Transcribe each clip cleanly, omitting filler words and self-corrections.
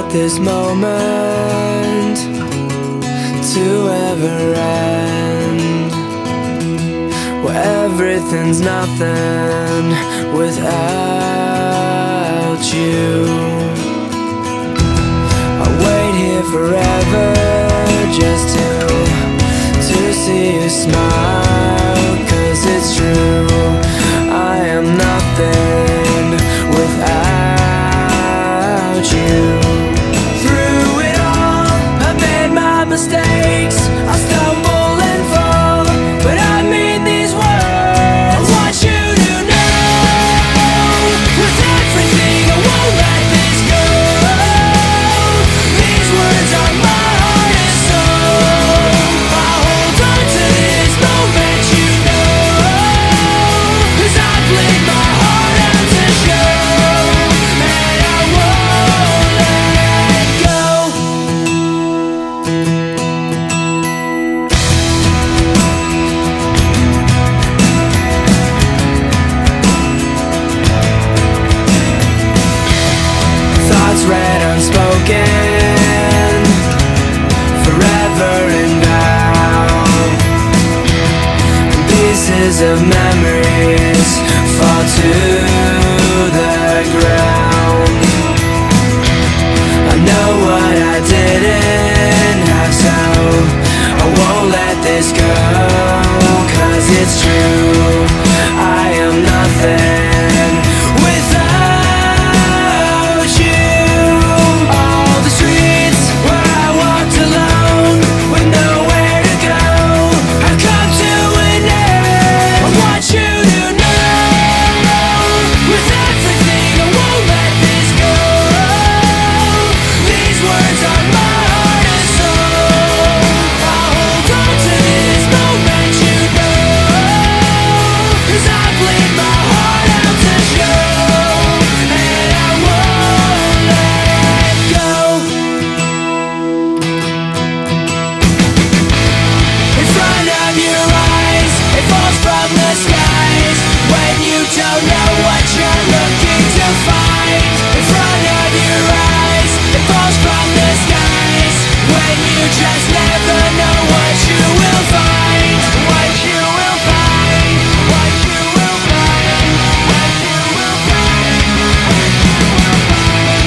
want this moment to ever end, where everything's nothing without you. I'll wait here forever just to see you smile, 'cause it's true, I am nothing without you. Through it all, I made my mistakes, I stumble and fall, but I mean these words. I want you to know, with everything I won't let this go. These words are my heart and soul. I'll hold on to this moment, you know, 'cause I played my heart out to show, and I won't let go. Thoughts read unspoken, forever and now. Pieces of memories fall to the ground. I know what I didn't have, so I won't let this go, 'cause it's true, I am nothing without you. All the streets where I walked alone with nowhere to go have come to an end. I want you to know, with everything I won't let this go. These words are my heart and soul. I'll hold on to this moment, you know, 'cause I played my heart out to show, and I won't let go. In front of your eyes, it falls from the skies, when you don't know what you're looking to find. In front of your eyes, it falls from the skies, when you just never know what you will find. What you will find, what you will find, what you will find, what you will find.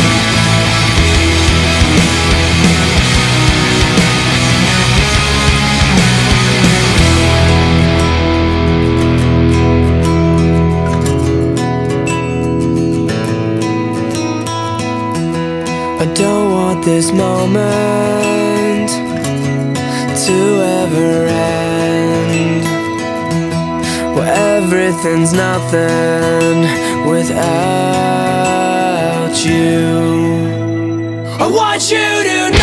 I don't want this moment to ever end, where everything's nothing without you. I want you to know.